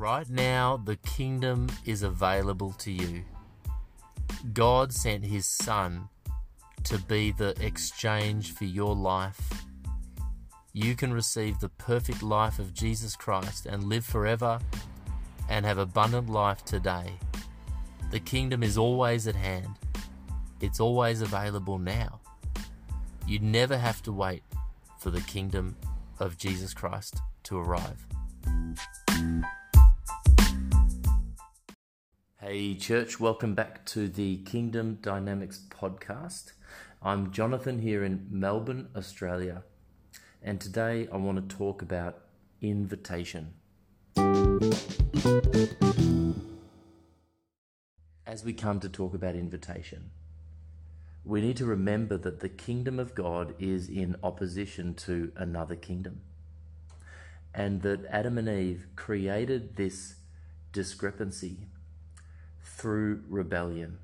Right now, the kingdom is available to you. God sent his Son to be the exchange for your life. You can receive the perfect life of Jesus Christ and live forever and have abundant life today. The kingdom is always at hand. It's always available now. You never have to wait for the kingdom of Jesus Christ to arrive. Hey church, welcome back to the Kingdom Dynamics podcast. I'm Jonathan here in Melbourne, Australia, and today I want to talk about invitation. As we come to talk about invitation, we need to remember that the kingdom of God is in opposition to another kingdom, and that Adam and Eve created this discrepancy through rebellion.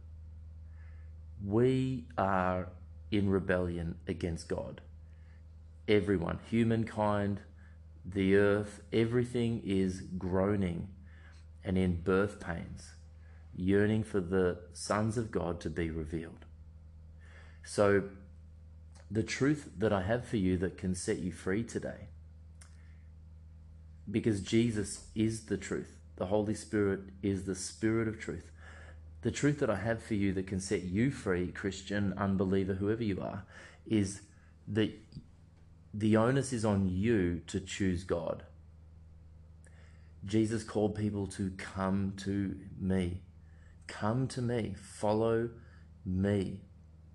We are in rebellion against God. Everyone, humankind, the earth, everything is groaning and in birth pains, yearning for the sons of God to be revealed. So the truth that I have for you that can set you free today, because Jesus is the truth, the Holy Spirit is the Spirit of truth. The truth that I have for you that can set you free, Christian, unbeliever, whoever you are, is that the onus is on you to choose God. Jesus called people to come to me. Come to me. Follow me.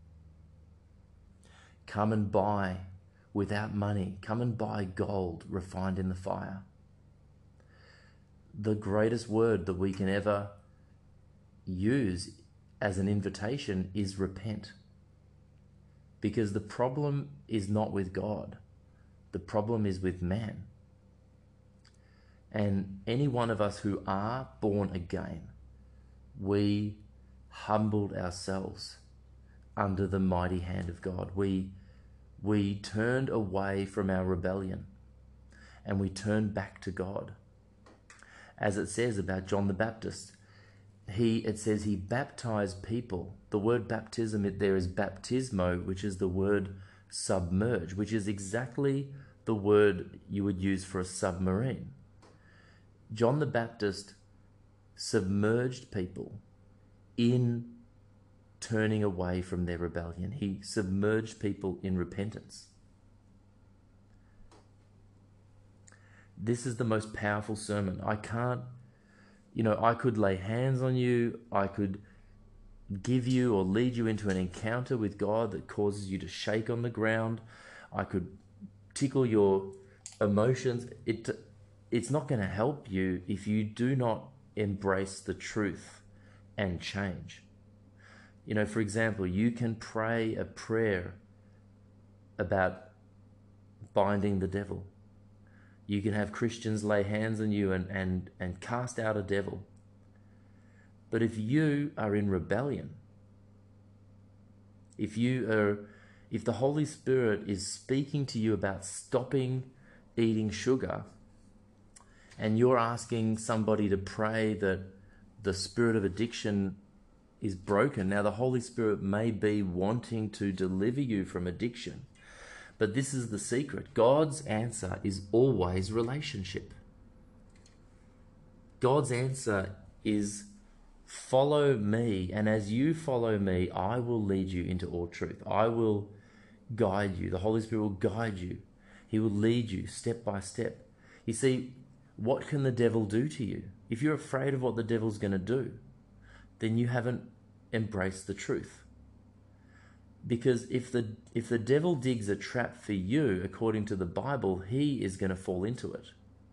Come and buy without money. Come and buy gold refined in the fire. The greatest word that we can ever use as an invitation is repent. Because the problem is not with God. The problem is with man. And any one of us who are born again, we humbled ourselves under the mighty hand of God. We turned away from our rebellion and we turned back to God. As it says about John the Baptist, it says he baptized people. The word baptism there is baptismo, which is the word submerge, which is exactly the word you would use for a submarine. John the Baptist submerged people in turning away from their rebellion. He submerged people in repentance. This is the most powerful sermon. I could lay hands on you. I could give you or lead you into an encounter with God that causes you to shake on the ground. I could tickle your emotions. It's not going to help you if you do not embrace the truth and change. For example, you can pray a prayer about binding the devil. You can have Christians lay hands on you and cast out a devil. But if you are in rebellion, if the Holy Spirit is speaking to you about stopping eating sugar, and you're asking somebody to pray that the spirit of addiction is broken, now the Holy Spirit may be wanting to deliver you from addiction. But this is the secret. God's answer is always relationship. God's answer is follow me, and as you follow me, I will lead you into all truth. I will guide you. The Holy Spirit will guide you. He will lead you step by step. You see, what can the devil do to you? If you're afraid of what the devil's going to do, then you haven't embraced the truth. Because if the devil digs a trap for you, according to the Bible, he is going to fall into it.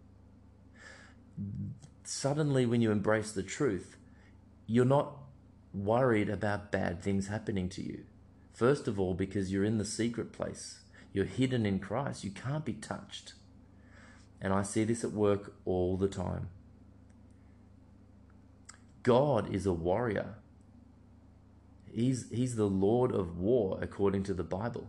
Suddenly, when you embrace the truth, you're not worried about bad things happening to you. First of all, because you're in the secret place. You're hidden in Christ. You can't be touched. And I see this at work all the time. God is a warrior. He's the Lord of war, according to the Bible.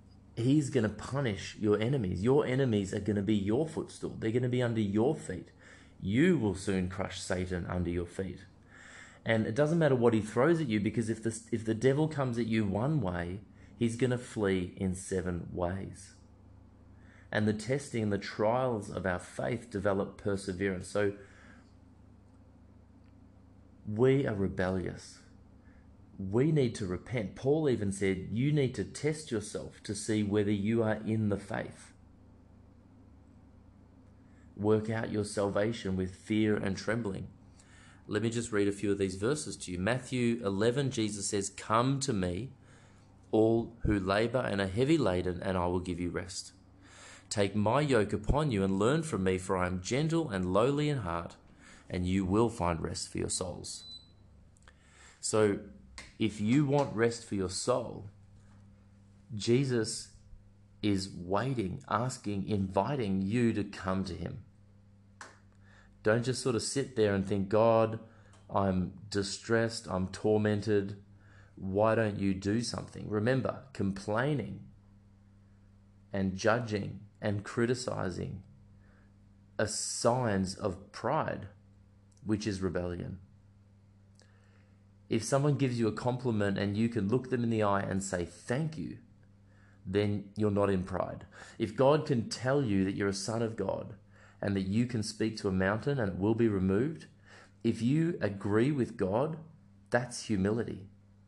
He's going to punish your enemies. Your enemies are going to be your footstool. They're going to be under your feet. You will soon crush Satan under your feet. And it doesn't matter what he throws at you, because if the devil comes at you one way, he's going to flee in 7 ways. And the testing and the trials of our faith develop perseverance. So we are rebellious. We need to repent. Paul even said, you need to test yourself to see whether you are in the faith. Work out your salvation with fear and trembling. Let me just read a few of these verses to you. Matthew 11, Jesus says, come to me, all who labor and are heavy laden, and I will give you rest. Take my yoke upon you and learn from me, for I am gentle and lowly in heart, and you will find rest for your souls. So if you want rest for your soul, Jesus is waiting, asking, inviting you to come to him. Don't just sort of sit there and think, God, I'm distressed, I'm tormented. Why don't you do something? Remember, complaining and judging and criticizing are signs of pride, which is rebellion. If someone gives you a compliment and you can look them in the eye and say thank you, then you're not in pride. If God can tell you that you're a son of God and that you can speak to a mountain and it will be removed, if you agree with God, that's humility.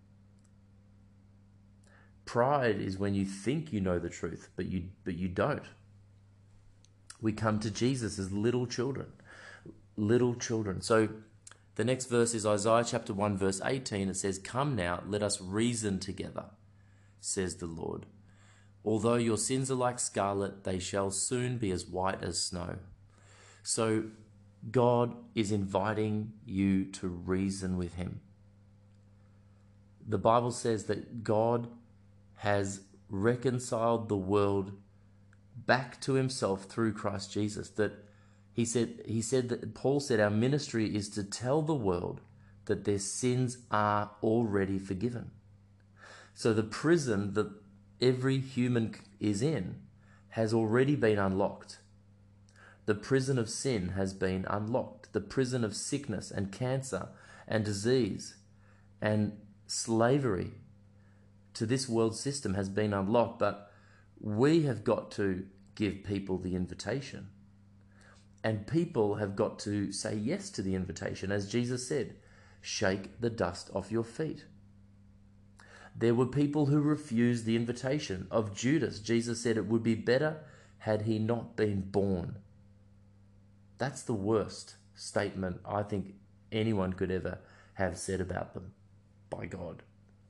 Pride is when you think you know the truth, but you don't. We come to Jesus as little children. Little children. So the next verse is Isaiah chapter 1, verse 18. It says, come now, let us reason together, says the Lord. Although your sins are like scarlet, they shall soon be as white as snow. So God is inviting you to reason with him. The Bible says that God has reconciled the world back to himself through Christ Jesus. That he said that Paul said our ministry is to tell the world that their sins are already forgiven. So the prison that every human is in has already been unlocked. The prison of sin has been unlocked. The prison of sickness and cancer and disease and slavery to this world system has been unlocked, but we have got to give people the invitation. And people have got to say yes to the invitation. As Jesus said, shake the dust off your feet. There were people who refused the invitation of Judas. Jesus said it would be better had he not been born. That's the worst statement I think anyone could ever have said about them by God.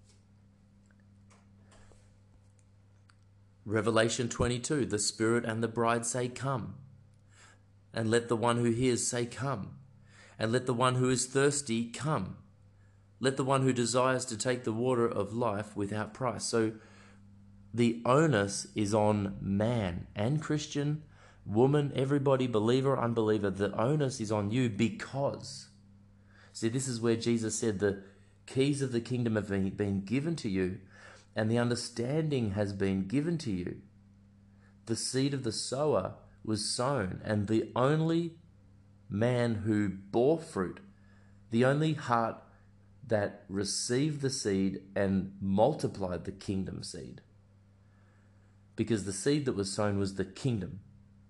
Revelation 22, the Spirit and the bride say, come. And let the one who hears say, come. And let the one who is thirsty come. Let the one who desires to take the water of life without price. So the onus is on man and Christian, woman, everybody, believer, unbeliever. The onus is on you because, see, this is where Jesus said the keys of the kingdom have been given to you and the understanding has been given to you. The seed of the sower was sown, and the only man who bore fruit, the only heart that received the seed and multiplied the kingdom seed, because the seed that was sown was the kingdom.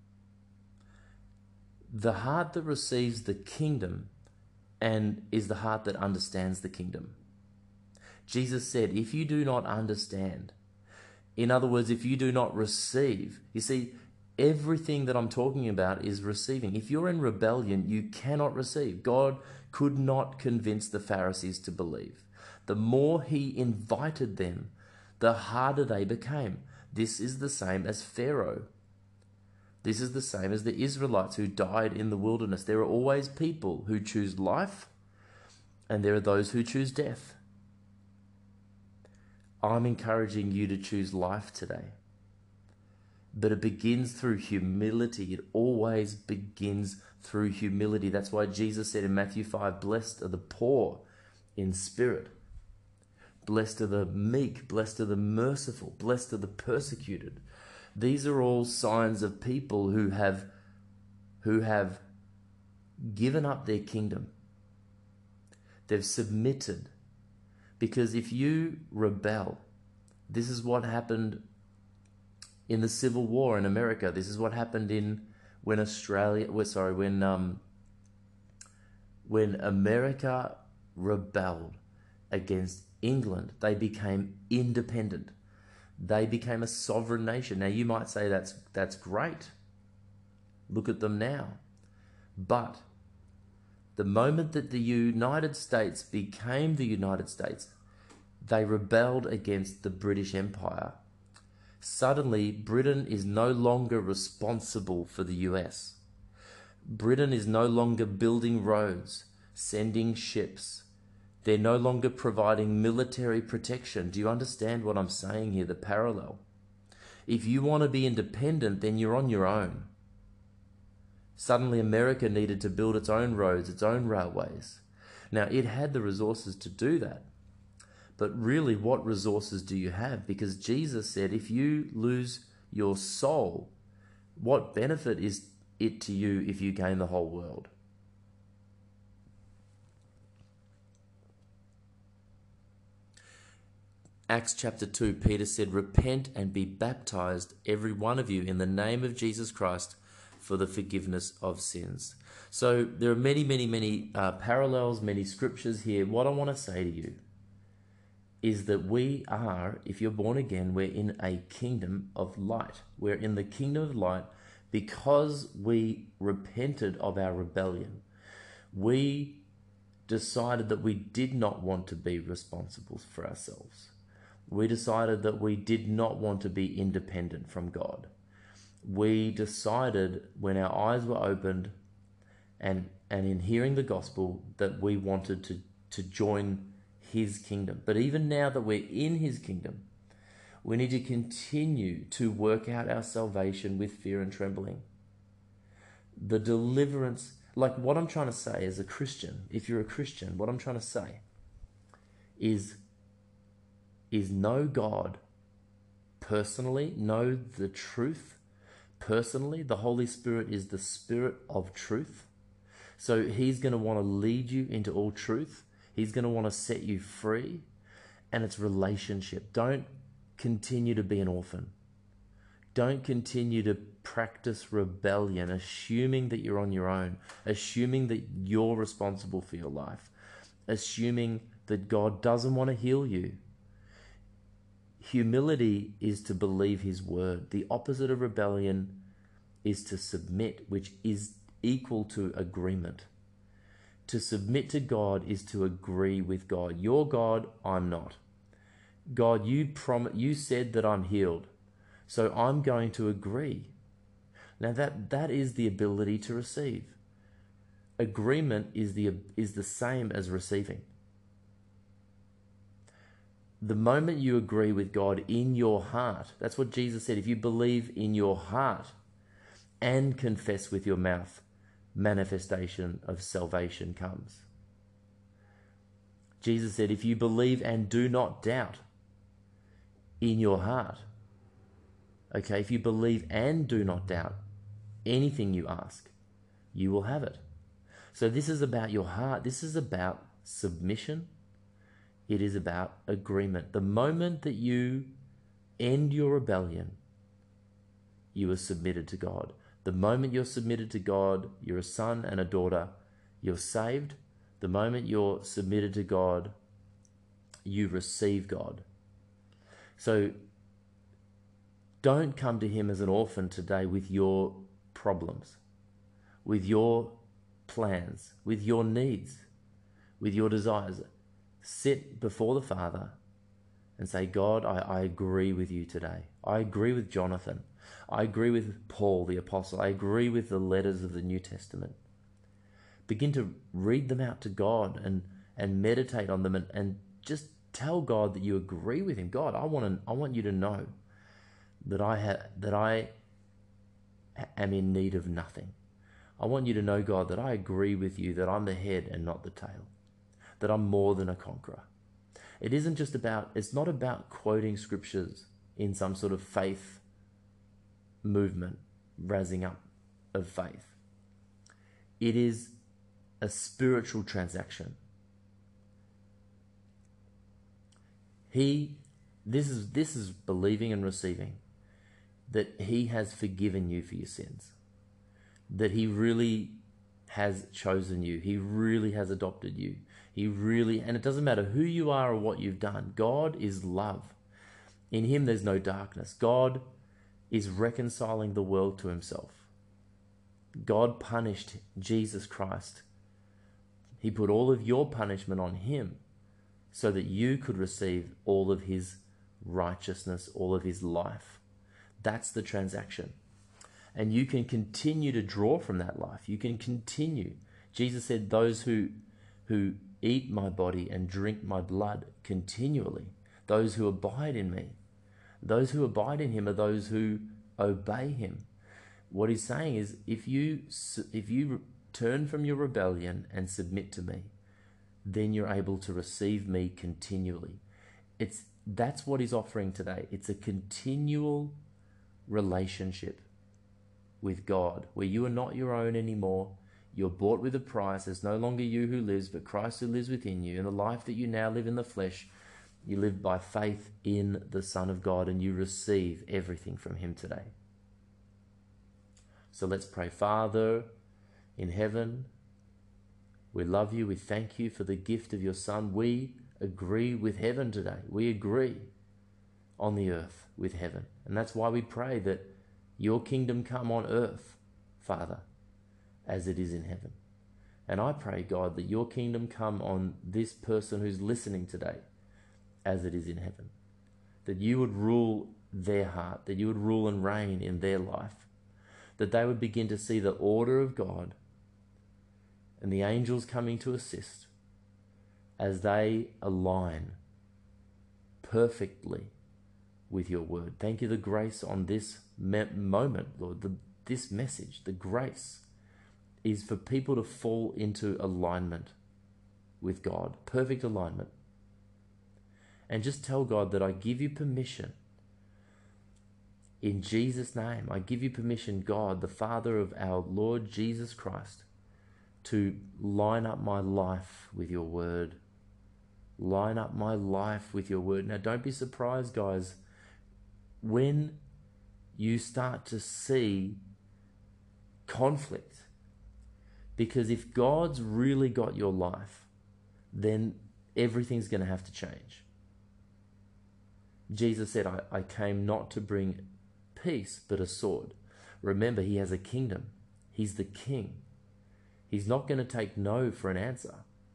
The heart that receives the kingdom and is the heart that understands the kingdom. Jesus said, if you do not understand, in other words, if you do not receive, you see, everything that I'm talking about is receiving. If you're in rebellion, you cannot receive. God could not convince the Pharisees to believe. The more he invited them, the harder they became. This is the same as Pharaoh. This is the same as the Israelites who died in the wilderness. There are always people who choose life, and there are those who choose death. I'm encouraging you to choose life today. But it begins through humility. It always begins through humility. That's why Jesus said in Matthew 5, blessed are the poor in spirit. Blessed are the meek. Blessed are the merciful. Blessed are the persecuted. These are all signs of people who have given up their kingdom. They've submitted. Because if you rebel, this is what happened in the Civil War in America. This is what happened when America rebelled against England. They became independent. They became a sovereign nation. Now you might say that's great. Look at them now. But the moment that the United States became the United States, they rebelled against the British Empire. Suddenly, Britain is no longer responsible for the US. Britain is no longer building roads, sending ships. They're no longer providing military protection. Do you understand what I'm saying here, the parallel? If you want to be independent, then you're on your own. Suddenly, America needed to build its own roads, its own railways. Now, it had the resources to do that. But really, what resources do you have? Because Jesus said, if you lose your soul, what benefit is it to you if you gain the whole world? Acts chapter 2, Peter said, repent and be baptized, every one of you, in the name of Jesus Christ for the forgiveness of sins. So there are many parallels, many scriptures here. What I want to say to you is that we are, if you're born again, we're in a kingdom of light. We're in the kingdom of light because we repented of our rebellion. We decided that we did not want to be responsible for ourselves. We decided that we did not want to be independent from God. We decided when our eyes were opened and in hearing the gospel that we wanted to join his kingdom. But even now that we're in his kingdom, we need to continue to work out our salvation with fear and trembling. The deliverance, like what I'm trying to say as a Christian, if you're a Christian, what I'm trying to say is know God personally, know the truth personally. The Holy Spirit is the Spirit of truth. So he's going to want to lead you into all truth. He's going to want to set you free. And it's relationship. Don't continue to be an orphan. Don't continue to practice rebellion, assuming that you're on your own, assuming that you're responsible for your life, assuming that God doesn't want to heal you. Humility is to believe his word. The opposite of rebellion is to submit, which is equal to agreement. To submit to God is to agree with God. You're God, I'm not. God, you said that I'm healed, so I'm going to agree. Now that is the ability to receive. Agreement is the same as receiving. The moment you agree with God in your heart, that's what Jesus said, if you believe in your heart and confess with your mouth, manifestation of salvation comes. Jesus said, if you believe and do not doubt in your heart, okay, if you believe and do not doubt anything you ask, you will have it. So this is about your heart. This is about submission. It is about agreement. The moment that you end your rebellion, you are submitted to God. The moment you're submitted to God, you're a son and a daughter, you're saved. The moment you're submitted to God, you receive God. So don't come to him as an orphan today with your problems, with your plans, with your needs, with your desires. Sit before the Father and say, God, I agree with you today. I agree with Jonathan. I agree with Paul the Apostle. I agree with the letters of the New Testament. Begin to read them out to God and meditate on them and just tell God that you agree with him. God, I want you to know that I am in need of nothing. I want you to know, God, that I agree with you, that I'm the head and not the tail, that I'm more than a conqueror. It's not about quoting scriptures in some sort of faith movement, raising up of faith. It is a spiritual transaction. This is believing and receiving that he has forgiven you for your sins, that he really has chosen you, he really has adopted you, and it doesn't matter who you are or what you've done. God is love. In him there's no darkness. God is reconciling the world to himself. God punished Jesus Christ. He put all of your punishment on him so that you could receive all of his righteousness, all of his life. That's the transaction. And you can continue to draw from that life. You can continue. Jesus said, those who eat my body and drink my blood continually, those who abide in me, those who abide in him are those who obey him. What he's saying is, if you turn from your rebellion and submit to me, then you're able to receive me continually. That's what he's offering today. It's a continual relationship with God, where you are not your own anymore. You're bought with a price. It's no longer you who lives, but Christ who lives within you. And the life that you now live in the flesh, you live by faith in the Son of God, and you receive everything from him today. So let's pray. Father in heaven, we love you. We thank you for the gift of your Son. We agree with heaven today. We agree on the earth with heaven. And that's why we pray that your kingdom come on earth, Father, as it is in heaven. And I pray, God, that your kingdom come on this person who's listening today, as it is in heaven. That you would rule their heart, that you would rule and reign in their life, that they would begin to see the order of God and the angels coming to assist as they align perfectly with your word. Thank you, the grace on this moment, Lord, this message, the grace is for people to fall into alignment with God, perfect alignment. And just tell God that I give you permission. In Jesus' name, I give you permission, God, the Father of our Lord Jesus Christ, to line up my life with your word. Line up my life with your word. Now, don't be surprised, guys, when you start to see conflict. Because if God's really got your life, then everything's going to have to change. Jesus said, I came not to bring peace, but a sword. Remember, he has a kingdom. He's the king. He's not going to take no for an answer.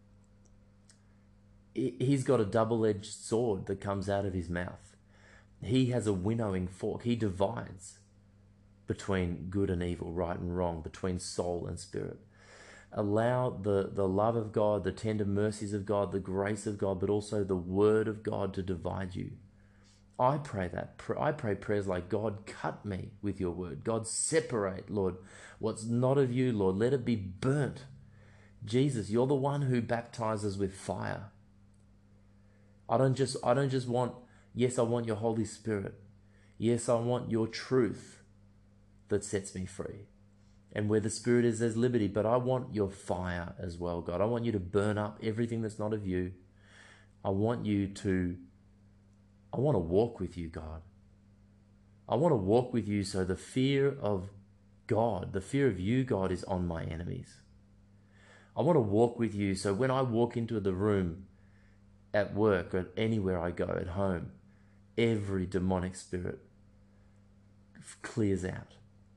He's got a double-edged sword that comes out of his mouth. He has a winnowing fork. He divides between good and evil, right and wrong, between soul and spirit. Allow the love of God, the tender mercies of God, the grace of God, but also the word of God to divide you. I pray that. I pray prayers like, God, cut me with your word. God, separate, Lord, what's not of you, Lord. Let it be burnt. Jesus, you're the one who baptizes with fire. I don't just want, yes, I want your Holy Spirit. Yes, I want your truth that sets me free. And where the Spirit is, there's liberty. But I want your fire as well, God. I want you to burn up everything that's not of you. I want to walk with you, God. I want to walk with you so the fear of God, the fear of you, God, is on my enemies. I want to walk with you so when I walk into the room at work or anywhere I go, at home, every demonic spirit clears out.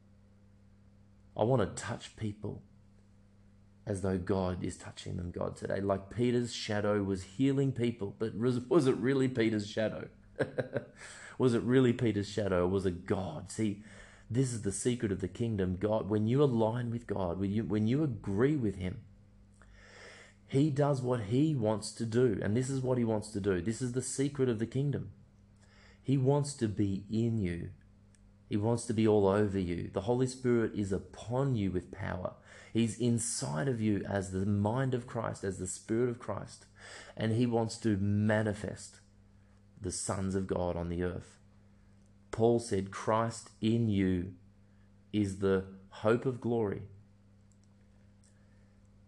I want to touch people as though God is touching them, God, today. Like Peter's shadow was healing people, but was it really Peter's shadow? Was it really Peter's shadow, or was it God? See, this is the secret of the kingdom. God, when you align with God, when you agree with him, he does what he wants to do. And this is what he wants to do. This is the secret of the kingdom. He wants to be in you. He wants to be all over you. The Holy Spirit is upon you with power. He's inside of you as the mind of Christ, as the Spirit of Christ. And he wants to manifest the sons of God on the earth. Paul said, Christ in you is the hope of glory.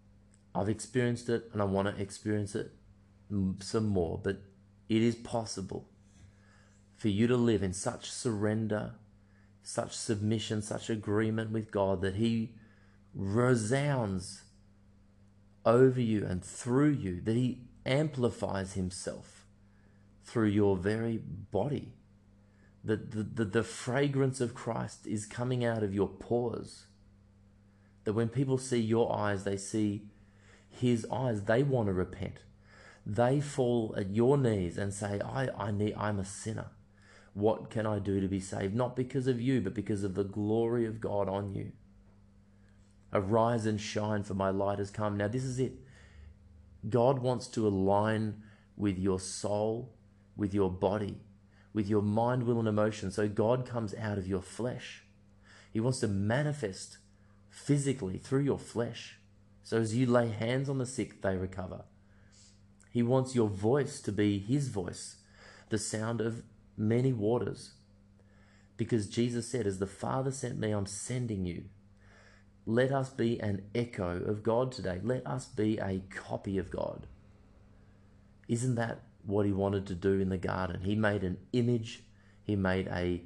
I've experienced it and I want to experience it some more, but it is possible for you to live in such surrender, such submission, such agreement with God that He resounds over you and through you, that He amplifies Himself through your very body. The fragrance of Christ is coming out of your pores. That when people see your eyes, they see His eyes. They want to repent. They fall at your knees and say, I'm a sinner. What can I do to be saved? Not because of you, but because of the glory of God on you. Arise and shine, for my light has come. Now this is it. God wants to align with your soul, with your body, with your mind, will, and emotion. So God comes out of your flesh. He wants to manifest physically through your flesh. So as you lay hands on the sick, they recover. He wants your voice to be His voice, the sound of many waters. Because Jesus said, as the Father sent me, I'm sending you. Let us be an echo of God today. Let us be a copy of God. Isn't that what He wanted to do in the garden? He made an image. He made a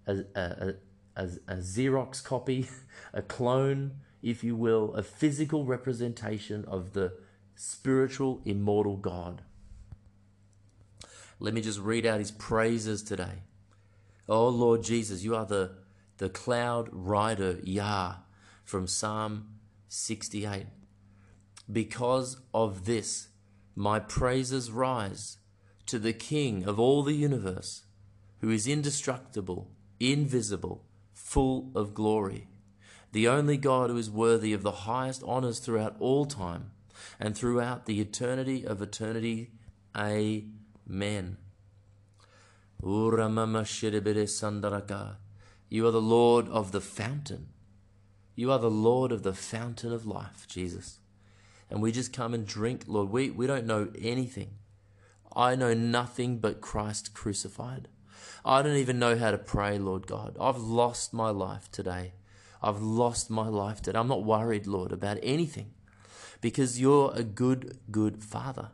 Xerox copy, a clone, if you will, a physical representation of the spiritual, immortal God. Let me just read out His praises today. Oh Lord Jesus, you are the cloud rider, Yah, from Psalm 68. Because of this, my praises rise to the King of all the universe, who is indestructible, invisible, full of glory, the only God who is worthy of the highest honors throughout all time and throughout the eternity of eternity. Amen. You are the Lord of the fountain. You are the Lord of the fountain of life, Jesus. And we just come and drink, Lord. We don't know anything. I know nothing but Christ crucified. I don't even know how to pray, Lord God. I've lost my life today. I've lost my life today. I'm not worried, Lord, about anything because you're a good, good Father.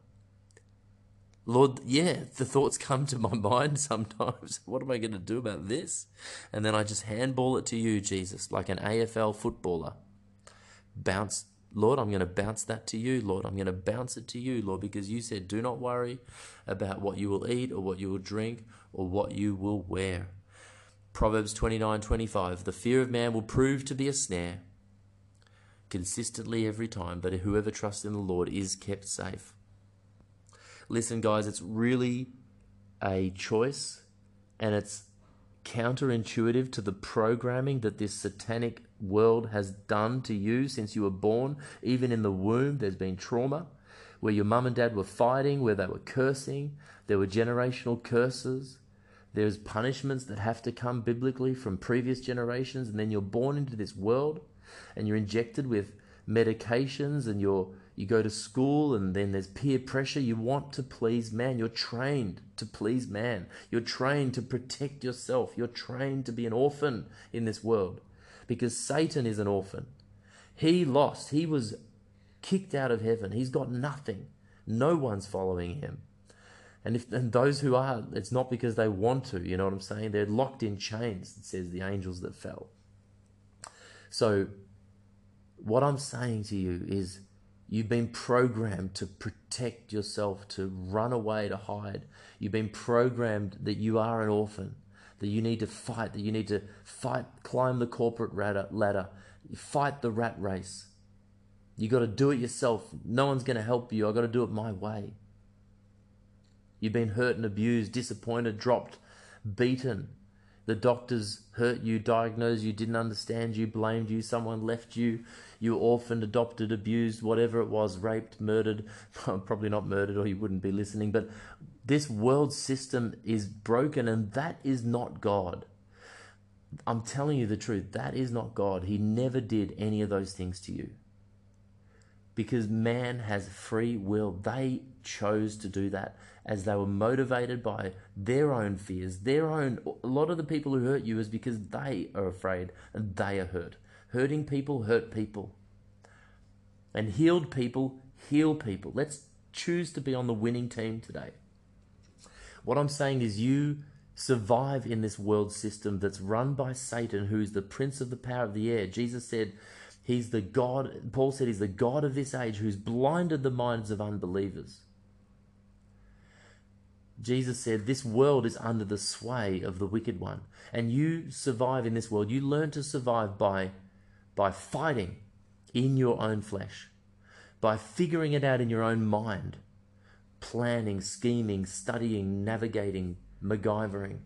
Lord, yeah, the thoughts come to my mind sometimes. What am I going to do about this? And then I just handball it to you, Jesus, like an AFL footballer. Bounce, Lord, I'm going to bounce that to you, Lord. I'm going to bounce it to you, Lord, because you said, do not worry about what you will eat or what you will drink or what you will wear. Proverbs 29:25, the fear of man will prove to be a snare consistently every time, but whoever trusts in the Lord is kept safe. Listen, guys, it's really a choice, and it's counterintuitive to the programming that this satanic world has done to you since you were born. Even in the womb, there's been trauma where your mum and dad were fighting, where they were cursing. There were generational curses. There's punishments that have to come biblically from previous generations, and then you're born into this world and you're injected with medications, and you go to school, and then there's peer pressure. You want to please man. You're trained to please man. You're trained to protect yourself. You're trained to be an orphan in this world because Satan is an orphan. He lost. He was kicked out of heaven. He's got nothing. No one's following him. And those who are, it's not because they want to, you know what I'm saying? They're locked in chains, it says, the angels that fell. So what I'm saying to you is you've been programmed to protect yourself, to run away, to hide. You've been programmed that you are an orphan, that you need to fight, climb the corporate ladder, fight the rat race. You got to do it yourself. No one's going to help you. I got to do it my way. You've been hurt and abused, disappointed, dropped, beaten. The doctors hurt you, diagnosed you, didn't understand you, blamed you, someone left you, you were orphaned, adopted, abused, whatever it was, raped, murdered. Probably not murdered or you wouldn't be listening, but this world system is broken, and that is not God. I'm telling you the truth, that is not God. He never did any of those things to you. Because man has free will. They chose to do that as they were motivated by their own fears, a lot of the people who hurt you is because they are afraid and they are hurt. Hurting people hurt people. And healed people heal people. Let's choose to be on the winning team today. What I'm saying is you survive in this world system that's run by Satan, who's the prince of the power of the air. Jesus said he's the God, Paul said he's the God of this age who's blinded the minds of unbelievers. Jesus said this world is under the sway of the wicked one. And you survive in this world. You learn to survive by fighting in your own flesh, by figuring it out in your own mind, planning, scheming, studying, navigating, MacGyvering.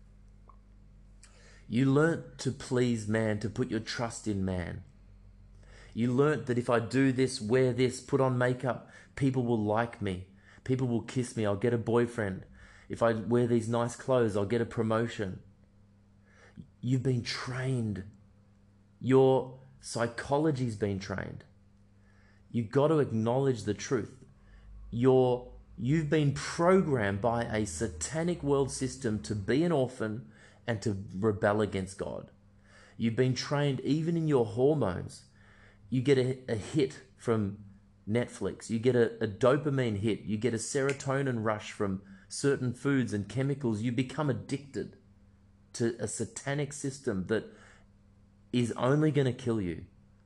You learnt to please man, to put your trust in man. You learnt that if I do this, wear this, put on makeup, people will like me. People will kiss me. I'll get a boyfriend. If I wear these nice clothes, I'll get a promotion. You've been trained. Your psychology's been trained. You've got to acknowledge the truth. You've been programmed by a satanic world system to be an orphan and to rebel against God. You've been trained even in your hormones. You get a hit from Netflix. You get a dopamine hit. You get a serotonin rush from certain foods and chemicals. You become addicted to a satanic system that is only going to kill you.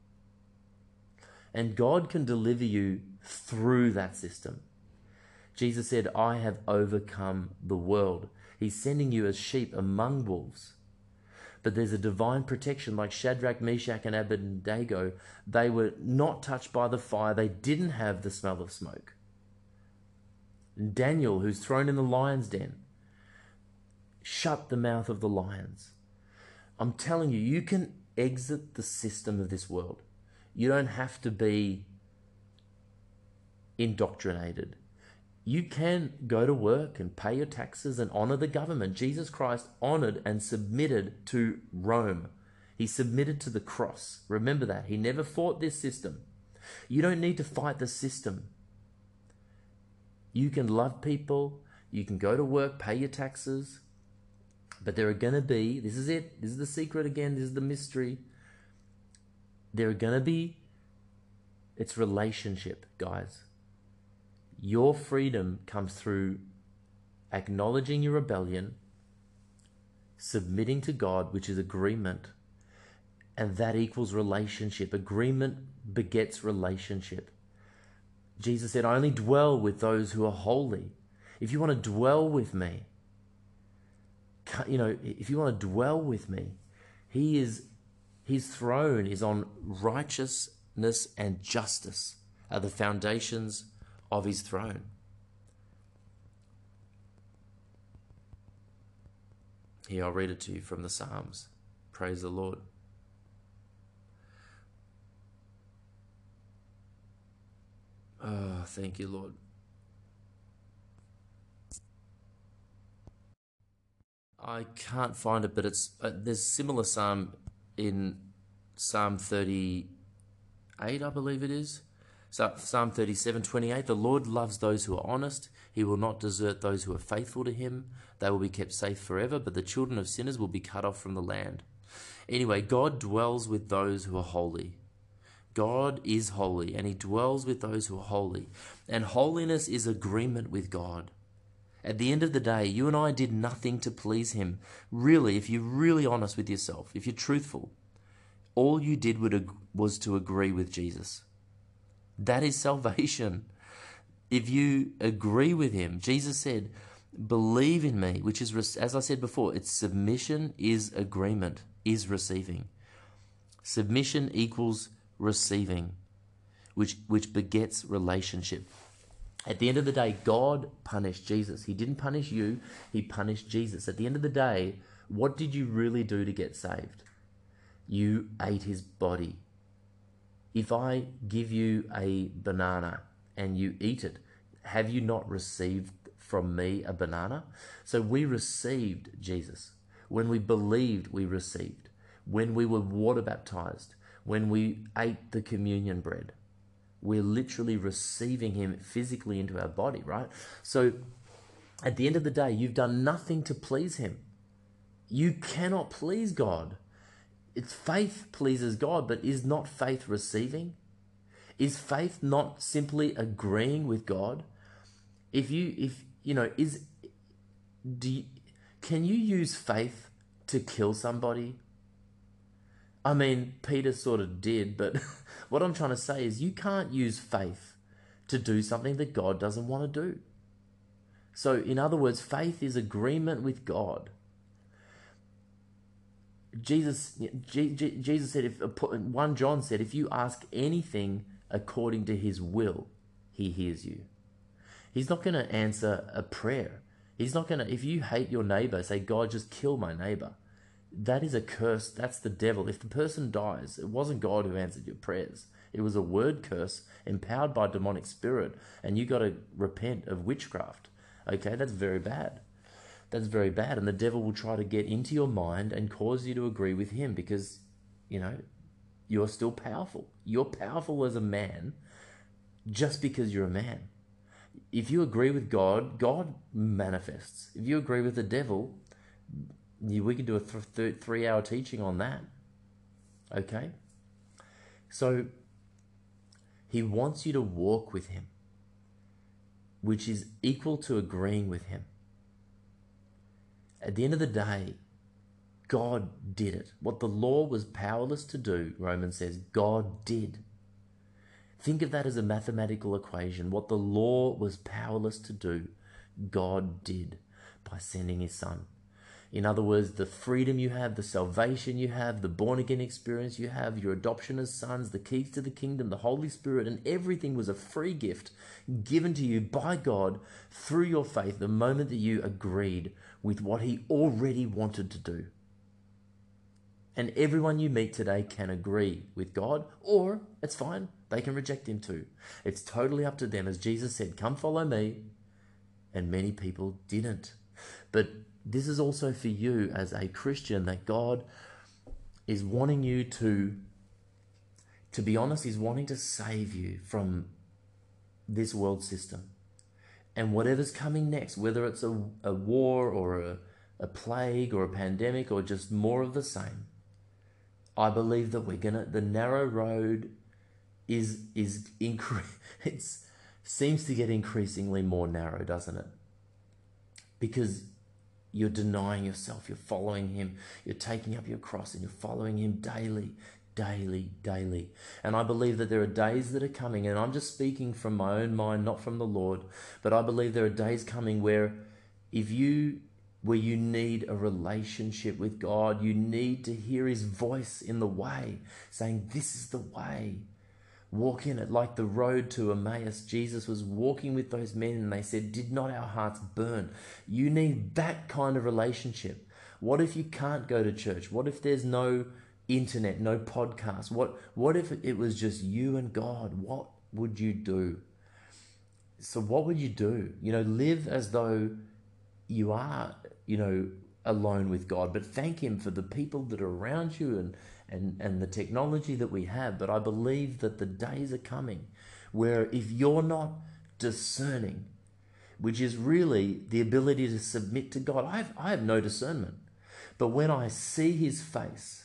And God can deliver you through that system. Jesus said, I have overcome the world. He's sending you as sheep among wolves. But there's a divine protection like Shadrach, Meshach, and Abednego. They were not touched by the fire. They didn't have the smell of smoke. And Daniel, who's thrown in the lion's den, shut the mouth of the lions. I'm telling you, you can exit the system of this world. You don't have to be indoctrinated. You can go to work and pay your taxes and honor the government. Jesus Christ honored and submitted to Rome. He submitted to the cross. Remember that. He never fought this system. You don't need to fight the system. You can love people. You can go to work, pay your taxes. But there are going to be, this is it. This is the secret again. This is the mystery. There are going to be, it's relationship, guys. Your freedom comes through acknowledging your rebellion, submitting to God, which is agreement, and that equals relationship. Agreement begets relationship. Jesus said, I only dwell with those who are holy. If you want to dwell with me, if you want to dwell with me, his throne is on righteousness and justice are the foundations of his throne. Here, I'll read it to you from the Psalms. Praise the Lord. Oh, thank you, Lord. I can't find it, but it's there's a similar psalm in Psalm 38, I believe it is. So Psalm 37:28, the Lord loves those who are honest. He will not desert those who are faithful to him. They will be kept safe forever, but the children of sinners will be cut off from the land. Anyway, God dwells with those who are holy. God is holy, and he dwells with those who are holy. And holiness is agreement with God. At the end of the day, you and I did nothing to please him. Really, if you're really honest with yourself, if you're truthful, all you did was to agree with Jesus. That is salvation. If you agree with him, Jesus said, believe in me, which is, as I said before, it's submission is agreement, is receiving. Submission equals receiving, which begets relationship. At the end of the day, God punished Jesus. He didn't punish you, he punished Jesus. At the end of the day, what did you really do to get saved? You ate his body. If I give you a banana and you eat it, have you not received from me a banana? So we received Jesus. When we believed, we received. When we were water baptized, when we ate the communion bread, we're literally receiving him physically into our body, right? So at the end of the day, you've done nothing to please him. You cannot please God. It's faith pleases God, but is not faith receiving? Is faith not simply agreeing with God? If you know, can you use faith to kill somebody? I mean, Peter sort of did, but what I'm trying to say is you can't use faith to do something that God doesn't want to do. So, in other words, faith is agreement with God. Jesus said, 1 John said, if you ask anything according to his will, he hears you. He's not going to answer a prayer. He's not going to, if you hate your neighbor, say, God, just kill my neighbor. That is a curse. That's the devil. If the person dies, it wasn't God who answered your prayers. It was a word curse empowered by demonic spirit, and you got to repent of witchcraft. Okay, that's very bad. That's very bad. And the devil will try to get into your mind and cause you to agree with him because, you're still powerful. You're powerful as a man just because you're a man. If you agree with God, God manifests. If you agree with the devil, we could do a 3-hour teaching on that. Okay? So, he wants you to walk with him, which is equal to agreeing with him. At the end of the day, God did it. What the law was powerless to do, Romans says, God did. Think of that as a mathematical equation. What the law was powerless to do, God did by sending his son. In other words, the freedom you have, the salvation you have, the born-again experience you have, your adoption as sons, the keys to the kingdom, the Holy Spirit, and everything was a free gift given to you by God through your faith the moment that you agreed with what he already wanted to do. And everyone you meet today can agree with God, or it's fine, they can reject him too. It's totally up to them. As Jesus said, come follow me. And many people didn't. But this is also for you as a Christian, that God is wanting you to be honest, he's wanting to save you from this world system. And whatever's coming next, whether it's a war or a plague or a pandemic or just more of the same, I believe that the narrow road it seems to get increasingly more narrow, doesn't it? Because you're denying yourself, you're following him, you're taking up your cross and you're following him daily, daily, daily. And I believe that there are days that are coming, and I'm just speaking from my own mind, not from the Lord, but I believe there are days coming where you need a relationship with God. You need to hear his voice in the way, saying, this is the way. Walk in it. Like the road to Emmaus, Jesus was walking with those men and they said, did not our hearts burn? You need that kind of relationship. What if you can't go to church? What if there's no internet, no podcast? What if it was just you and God? What would you do? So what would you do? Live as though you are, alone with God, but thank him for the people that are around you and the technology that we have. But I believe that the days are coming where if you're not discerning, which is really the ability to submit to God, I have no discernment. But when I see his face,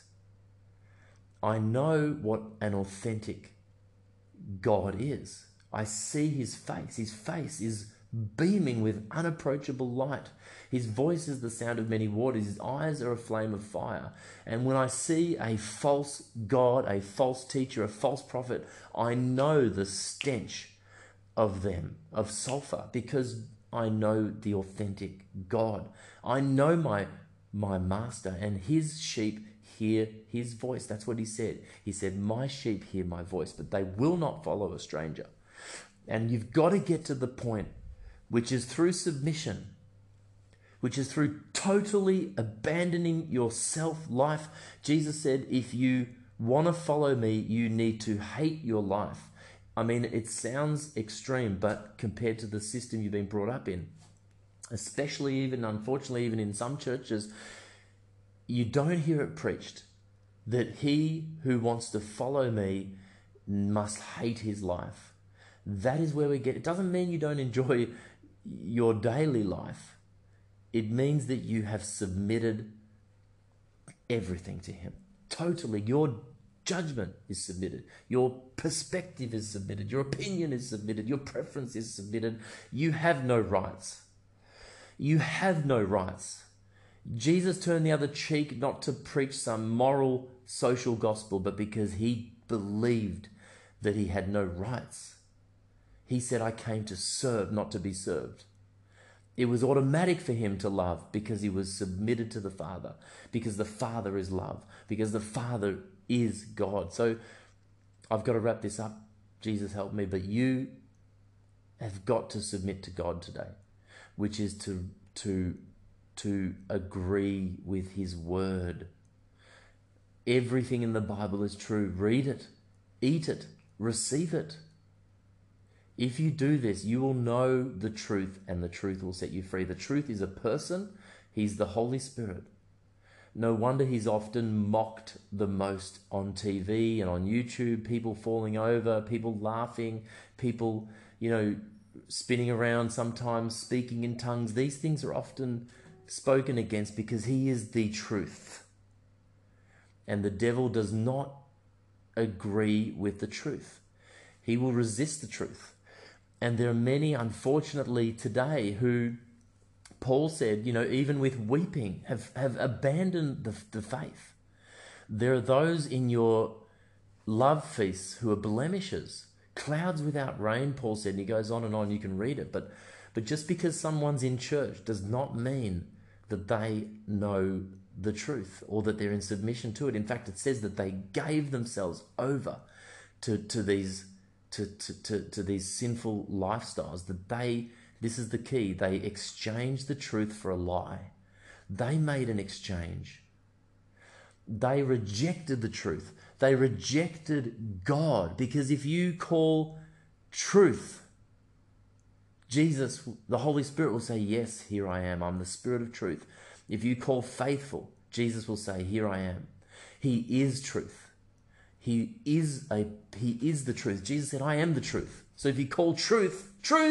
I know what an authentic God is. I see his face. His face is beaming with unapproachable light. His voice is the sound of many waters. His eyes are a flame of fire. And when I see a false God, a false teacher, a false prophet, I know the stench of them, of sulfur, because I know the authentic God. I know my master, and his sheep hear his voice. That's what he said. He said, my sheep hear my voice, but they will not follow a stranger. And you've got to get to the point, which is through submission, which is through totally abandoning your self-life. Jesus said, if you want to follow me, you need to hate your life. I mean, it sounds extreme, but compared to the system you've been brought up in, especially unfortunately, even in some churches, you don't hear it preached that he who wants to follow me must hate his life. That is where we get. It doesn't mean you don't enjoy your daily life. It means that you have submitted everything to him. Totally. Your judgment is submitted. Your perspective is submitted. Your opinion is submitted. Your preference is submitted. You have no rights. You have no rights. Jesus turned the other cheek not to preach some moral social gospel, but because he believed that he had no rights. He said, I came to serve, not to be served. It was automatic for him to love because he was submitted to the Father, because the Father is love, because the Father is God. So I've got to wrap this up. Jesus help me, but you have got to submit to God today, which is to agree with his word. Everything in the Bible is true. Read it, eat it, receive it. If you do this, you will know the truth, and the truth will set you free. The truth is a person. He's the Holy Spirit. No wonder he's often mocked the most on TV and on YouTube, people falling over, people laughing, people, spinning around, sometimes speaking in tongues. These things are often spoken against because he is the truth. And the devil does not agree with the truth. He will resist the truth. And there are many, unfortunately, today who, Paul said, even with weeping, have abandoned the faith. There are those in your love feasts who are blemishes, clouds without rain, Paul said, and he goes on, you can read it. But just because someone's in church does not mean that they know the truth or that they're in submission to it. In fact, it says that they gave themselves over to these sinful lifestyles, that this is the key, they exchanged the truth for a lie. They made an exchange. They rejected the truth. They rejected God, because if you call truth, Jesus, the Holy Spirit will say, yes, here I am. I'm the Spirit of truth. If you call faithful, Jesus will say, here I am. He is truth. He is the truth. Jesus said, I am the truth. So if you call truth,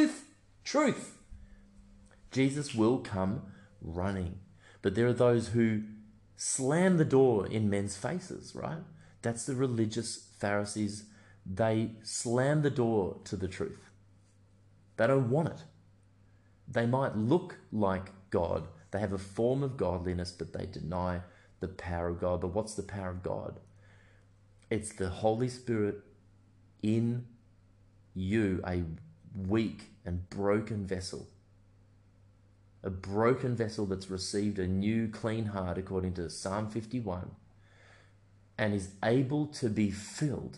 Jesus will come running. But there are those who slam the door in men's faces, right? That's the religious Pharisees. They slam the door to the truth. They don't want it. They might look like God. They have a form of godliness, but they deny the power of God. But what's the power of God? It's the Holy Spirit in you, a weak and broken vessel. A broken vessel that's received a new clean heart, according to Psalm 51, and is able to be filled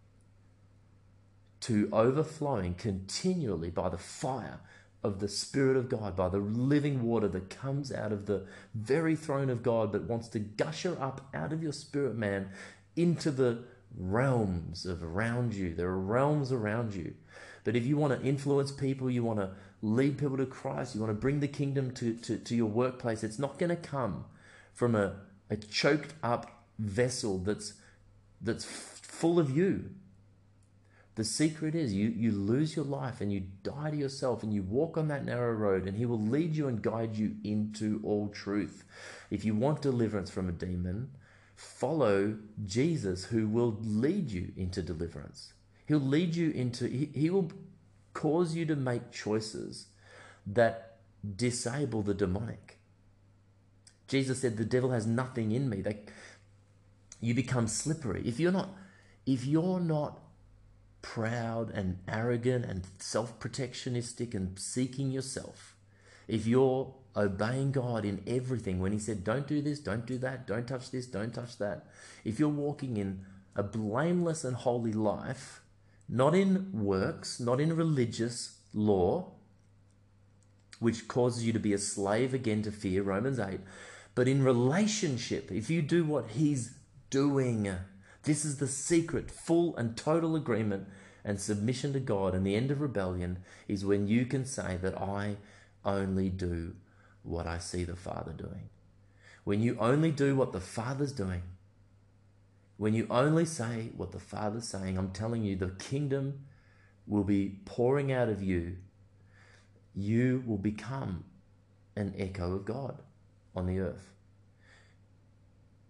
to overflowing continually by the fire of the Spirit of God, by the living water that comes out of the very throne of God, but wants to gusher up out of your spirit, man, into the realms of around you. There are realms around you. But if you want to influence people, you want to lead people to Christ, you want to bring the kingdom to your workplace, it's not going to come from a choked up vessel that's full of you. The secret is you lose your life and you die to yourself and you walk on that narrow road, and he will lead you and guide you into all truth. If you want deliverance from a demon, follow Jesus, who will lead you into deliverance. He'll lead you into, he will cause you to make choices that disable the demonic. Jesus said, the devil has nothing in me. You become slippery. If you're not proud and arrogant and self-protectionistic and seeking yourself, if you're obeying God in everything, when he said, don't do this, don't do that, don't touch this, don't touch that, if you're walking in a blameless and holy life, not in works, not in religious law, which causes you to be a slave again to fear, Romans 8, but in relationship, if you do what he's doing, this is the secret, full and total agreement and submission to God. And the end of rebellion is when you can say that I only do what I see the Father doing. When you only do what the Father's doing, when you only say what the Father's saying, I'm telling you, the kingdom will be pouring out of you. You will become an echo of God on the earth.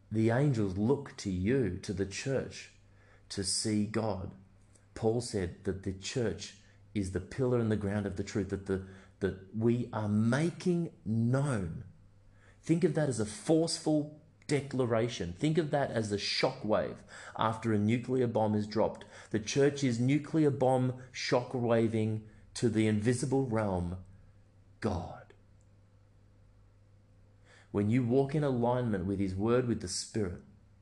the angels look to you, to the church, to see God. Paul said that the church is the pillar and the ground of the truth, that we are making known. Think of that as a forceful declaration. Think of that as a shockwave after a nuclear bomb is dropped. The church is nuclear bomb shockwaving to the invisible realm, God. When you walk in alignment with His Word, with the Spirit,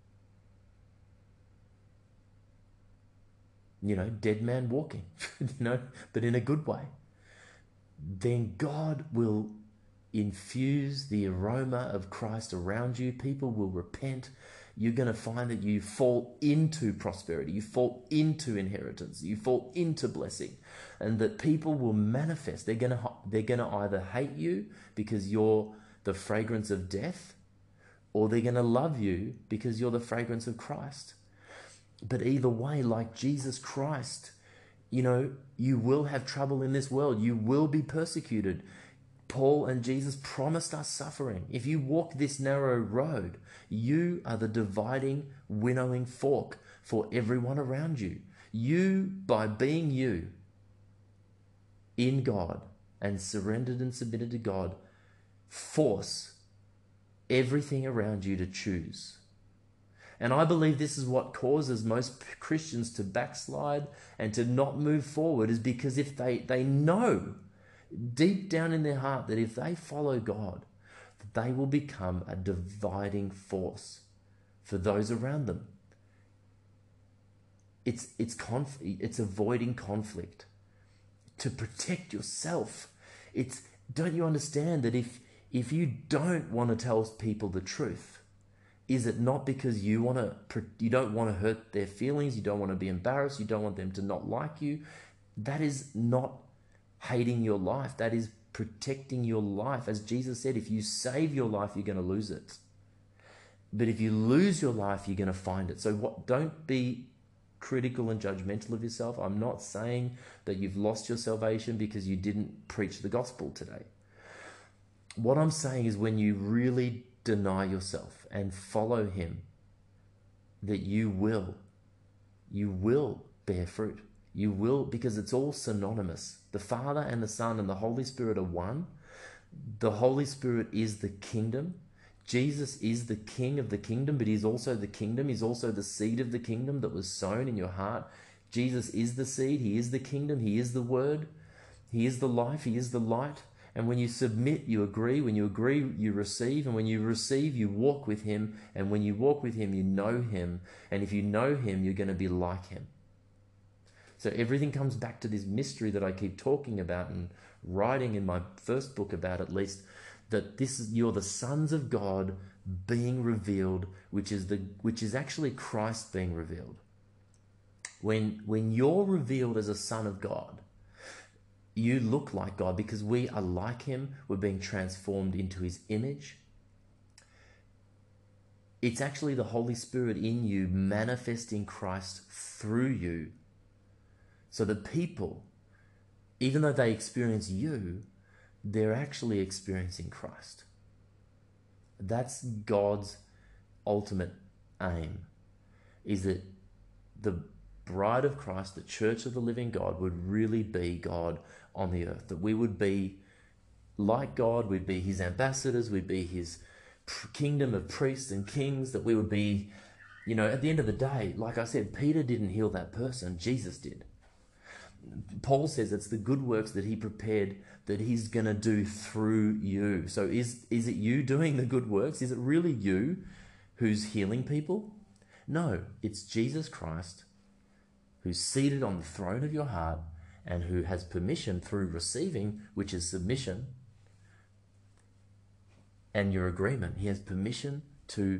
dead man walking, but in a good way, then God will infuse the aroma of Christ around you. People will repent. You're going to find that you fall into prosperity, you fall into inheritance, you fall into blessing, and that people will manifest. They're going to either hate you because you're the fragrance of death, or they're going to love you because you're the fragrance of Christ. But either way, like Jesus Christ, you will have trouble in this world. You will be persecuted. Paul and Jesus promised us suffering. If you walk this narrow road, you are the dividing, winnowing fork for everyone around you. You, by being you in God and surrendered and submitted to God, force everything around you to choose. And I believe this is what causes most Christians to backslide and to not move forward, is because if they know deep down in their heart that if they follow God, they will become a dividing force for those around them. It's avoiding conflict to protect yourself. Don't you understand that if you don't want to tell people the truth, is it not because you don't want to hurt their feelings, you don't want to be embarrassed, you don't want them to not like you? That is not hating your life. That is protecting your life. As Jesus said, if you save your life, you're going to lose it. But if you lose your life, you're going to find it. So don't be critical and judgmental of yourself. I'm not saying that you've lost your salvation because you didn't preach the gospel today. What I'm saying is when you really deny yourself and follow Him, that you will bear fruit. You will, because it's all synonymous. The Father and the Son and the Holy Spirit are one. The Holy Spirit is the kingdom. Jesus is the King of the kingdom, but He's also the kingdom. He's also the seed of the kingdom that was sown in your heart. Jesus is the seed. He is the kingdom. He is the Word. He is the life. He is the light. And when you submit, you agree. When you agree, you receive. And when you receive, you walk with Him. And when you walk with Him, you know Him. And if you know Him, you're going to be like Him. So everything comes back to this mystery that I keep talking about and writing in my first book about, at least, that you're the sons of God being revealed, which is actually Christ being revealed. When you're revealed as a son of God, you look like God because we are like Him. We're being transformed into His image. It's actually the Holy Spirit in you manifesting Christ through you. So the people, even though they experience you, they're actually experiencing Christ. That's God's ultimate aim, is that the bride of Christ, the church of the living God, would really be God on the earth. That we would be like God, we'd be His ambassadors, we'd be His kingdom of priests and kings, that we would be, at the end of the day, like I said, Peter didn't heal that person, Jesus did. Paul says it's the good works that He prepared that He's going to do through you. So is it you doing the good works? Is it really you who's healing people? No, it's Jesus Christ who's seated on the throne of your heart and who has permission through receiving, which is submission, and your agreement. He has permission to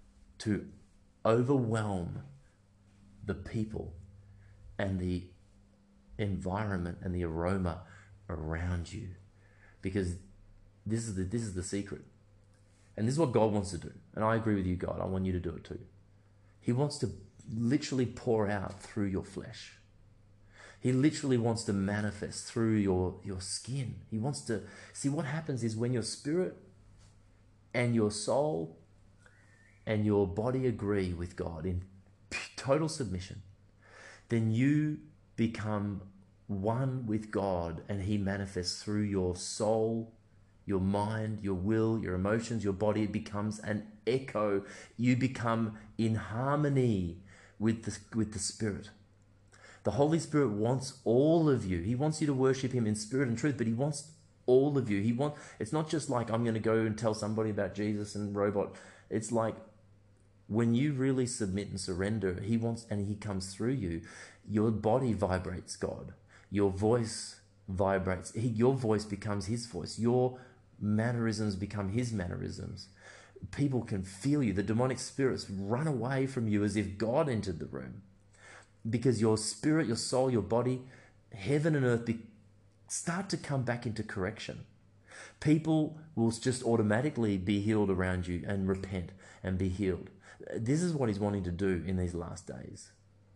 overwhelm the people and the environment and the aroma around you, because this is the secret, and this is what God wants to do. And I agree with you, God. I want you to do it too. He wants to literally pour out through your flesh. He literally wants to manifest through your skin. He wants to see. What happens is when your spirit and your soul and your body agree with God in total submission, then you become one with God, and he manifests through your soul, your mind, your will, your emotions, your body. It becomes an echo. You become in harmony with the Spirit. The Holy Spirit wants all of you. He wants you to worship him in spirit and truth, but he wants all of you. It's not just like, I'm going to go and tell somebody about Jesus and robot. It's like, when you really submit and surrender, he wants, and he comes through you, your body vibrates God. Your voice vibrates. Your voice becomes his voice. Your mannerisms become his mannerisms. People can feel you. The demonic spirits run away from you as if God entered the room. Because your spirit, your soul, your body, heaven and earth start to come back into correction. People will just automatically be healed around you and repent and be healed. This is what he's wanting to do in these last days.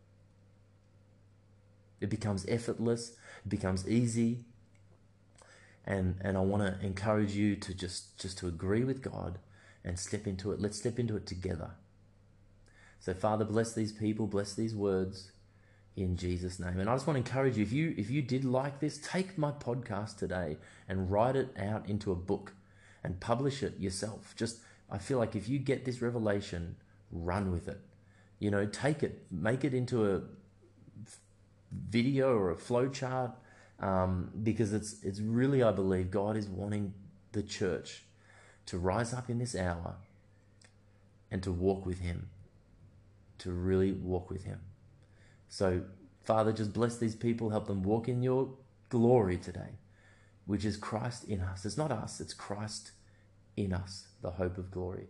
It becomes effortless, it becomes easy. And I want to encourage you to just to agree with God and step into it. Let's step into it together. So Father, bless these people, bless these words in Jesus' name. And I just want to encourage you, if you did like this, take my podcast today and write it out into a book and publish it yourself. I feel like if you get this revelation, run with it. Take it, make it into a video or a flow chart, because it's really, I believe God is wanting the church to rise up in this hour and to walk with him, to really walk with him. So Father, just bless these people, help them walk in your glory today, which is Christ in us. It's not us, it's Christ in us, the hope of glory.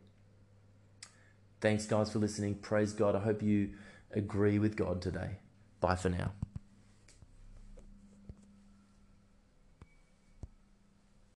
Thanks guys for listening. Praise God. I hope you agree with God today. Bye for now.